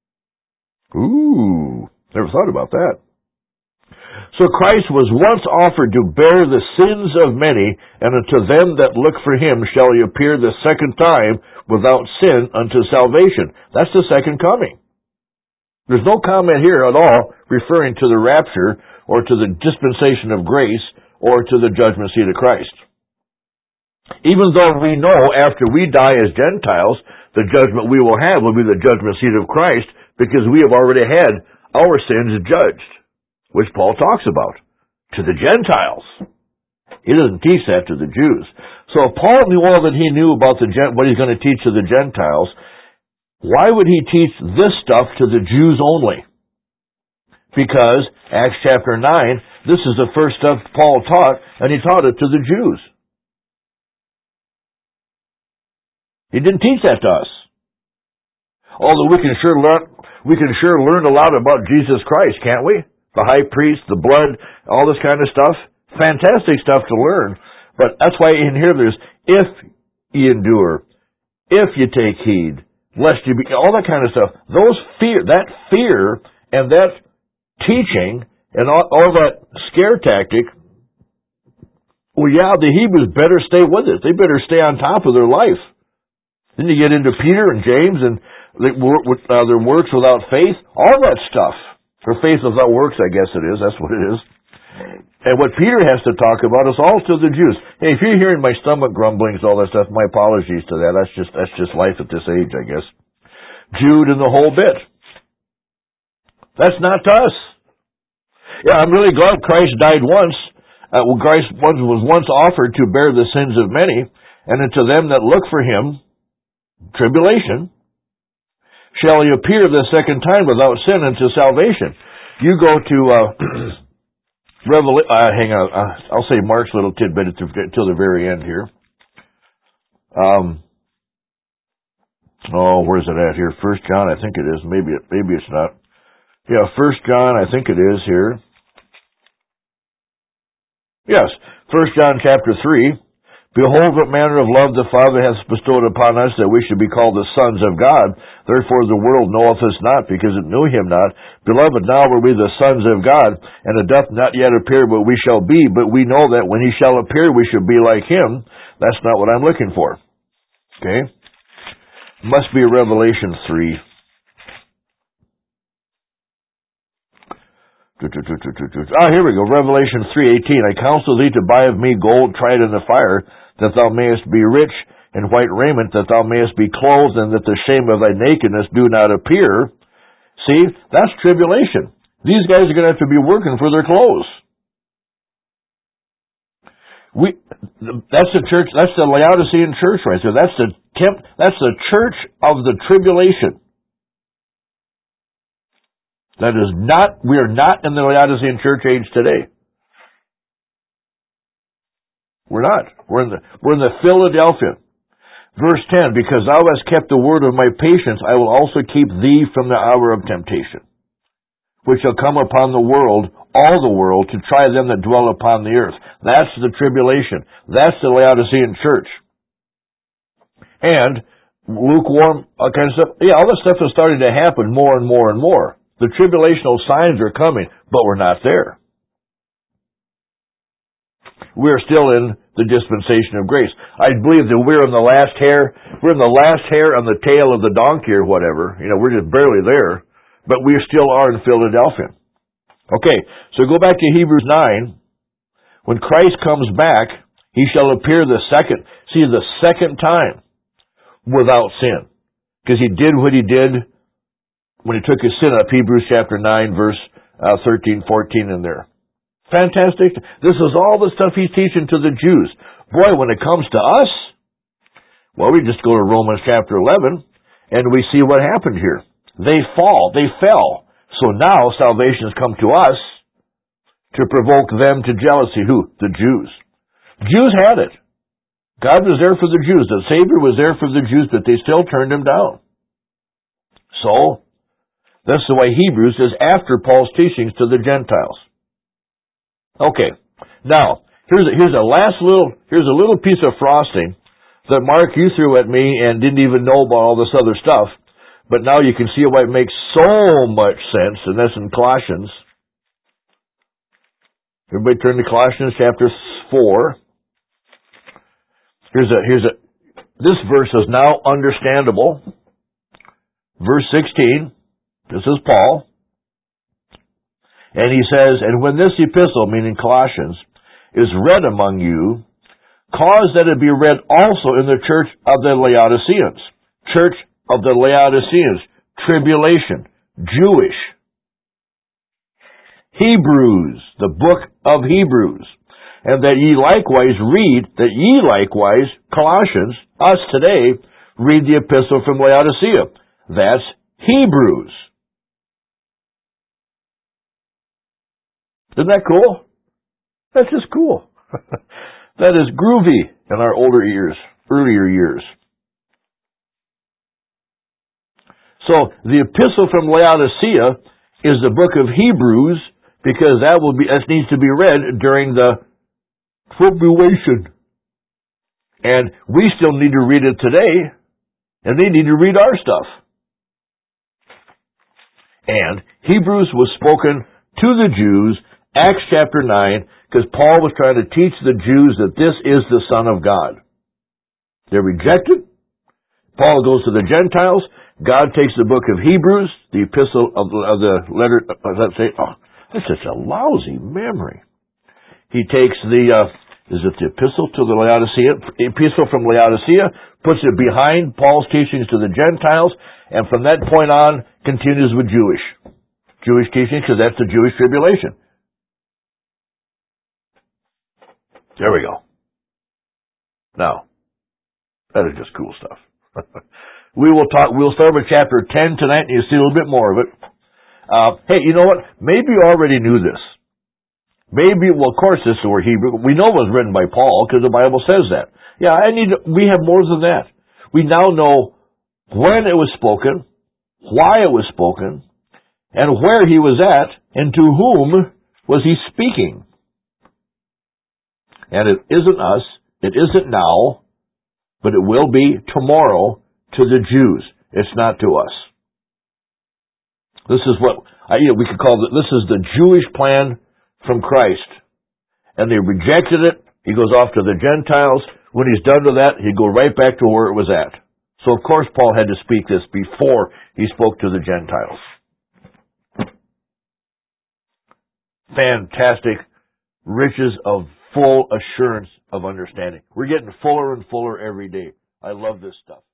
Ooh, never thought about that. So Christ was once offered to bear the sins of many, and unto them that look for him shall he appear the second time without sin unto salvation. That's the second coming. There's no comment here at all referring to the rapture or to the dispensation of grace or to the judgment seat of Christ. Even though we know after we die as Gentiles, the judgment we will have will be the judgment seat of Christ, because we have already had our sins judged, which Paul talks about, to the Gentiles. He doesn't teach that to the Jews. So if Paul knew all that he knew about what he's going to teach to the Gentiles, why would he teach this stuff to the Jews only? Because, Acts chapter 9, this is the first stuff Paul taught, and he taught it to the Jews. He didn't teach that to us. Although we can sure learn a lot about Jesus Christ, can't we? The high priest, the blood, all this kind of stuff. Fantastic stuff to learn. But that's why in here there's, if ye endure, if you take heed, lest you be, all that kind of stuff. That fear and that teaching and all that scare tactic, well, yeah, the Hebrews better stay with it. They better stay on top of their life. Then you get into Peter and James and their works without faith, all that stuff. Or faith without works, I guess it is. That's what it is. And what Peter has to talk about is all to the Jews. Hey, if you're hearing my stomach grumblings, all that stuff, my apologies to that. That's just life at this age, I guess. Jude and the whole bit. That's not to us. Yeah, I'm really glad Christ died once. Christ was once offered to bear the sins of many, and unto them that look for him, tribulation, shall he appear the second time without sin unto salvation. You go to hang on, I'll say Mark's little tidbit till the very end here. Where's it at here? 1 John, I think it is. Maybe it's not. Yeah, 1 John, I think it is here. Yes, 1 John chapter 3. Behold, what manner of love the Father hath bestowed upon us, that we should be called the sons of God. Therefore the world knoweth us not, because it knew him not. Beloved, now are we the sons of God, and it doth not yet appear what we shall be, but we know that when he shall appear, we shall be like him. That's not what I'm looking for. Okay? Must be Revelation 3. Here we go. Revelation 3:18. I counsel thee to buy of me gold tried in the fire, that thou mayest be rich, and white raiment, that thou mayest be clothed, and that the shame of thy nakedness do not appear. See, that's tribulation. These guys are going to have to be working for their clothes. That's the church. That's the Laodicean church right there. That's the church of the tribulation. We are not in the Laodicean church age today. We're not. We're in the Philadelphia. Verse 10, because thou hast kept the word of my patience, I will also keep thee from the hour of temptation, which shall come upon the world, all the world, to try them that dwell upon the earth. That's the tribulation. That's the Laodicean church. And lukewarm, all kind of stuff. Yeah, all this stuff is starting to happen more and more and more. The tribulational signs are coming, but we're not there. We're still in the dispensation of grace. I believe that we're in the last hair on the tail of the donkey or whatever. We're just barely there, but we still are in Philadelphia. Okay, so go back to Hebrews 9. When Christ comes back, he shall appear the second time without sin. Because he did what he did when he took his sin up, Hebrews chapter 9, verse 13, 14 in there. Fantastic. This is all the stuff he's teaching to the Jews. Boy, when it comes to us, well, we just go to Romans chapter 11, and we see what happened here. They fell. So now salvation has come to us to provoke them to jealousy. Who? The Jews. Jews had it. God was there for the Jews. The Savior was there for the Jews, but they still turned him down. So, that's the way Hebrews is after Paul's teachings to the Gentiles. Okay, now here's a little piece of frosting that Mark you threw at me and didn't even know about all this other stuff, but now you can see why it makes so much sense, and that's in Colossians. Everybody turn to Colossians chapter 4. This verse is now understandable. Verse 16. This is Paul. And he says, and when this epistle, meaning Colossians, is read among you, cause that it be read also in the church of the Laodiceans. Church of the Laodiceans. Tribulation. Jewish. Hebrews. The book of Hebrews. And that ye likewise, Colossians, us today, read the epistle from Laodicea. That's Hebrews. Isn't that cool? That's just cool. That is groovy in our earlier years. So, the epistle from Laodicea is the book of Hebrews, because that needs to be read during the tribulation. And we still need to read it today, and they need to read our stuff. And Hebrews was spoken to the Jews, Acts chapter 9, because Paul was trying to teach the Jews that this is the Son of God. They're rejected. Paul goes to the Gentiles. God takes the book of Hebrews, the epistle of the letter, that's such a lousy memory. He takes the epistle to the epistle from Laodicea, puts it behind Paul's teachings to the Gentiles, and from that point on continues with Jewish teachings, because that's the Jewish tribulation. There we go. Now, that is just cool stuff. We'll start with chapter 10 tonight, and you'll see a little bit more of it. Hey, you know what? Maybe you already knew this. Of course this is where Hebrew, we know it was written by Paul, because the Bible says that. Yeah, we have more than that. We now know when it was spoken, why it was spoken, and where he was at, and to whom was he speaking. And it isn't us, it isn't now, but it will be tomorrow to the Jews. It's not to us. This is what we could call this is the Jewish plan from Christ. And they rejected it. He goes off to the Gentiles. When he's done with that, he'd go right back to where it was at. So of course Paul had to speak this before he spoke to the Gentiles. Fantastic riches of full assurance of understanding. We're getting fuller and fuller every day. I love this stuff.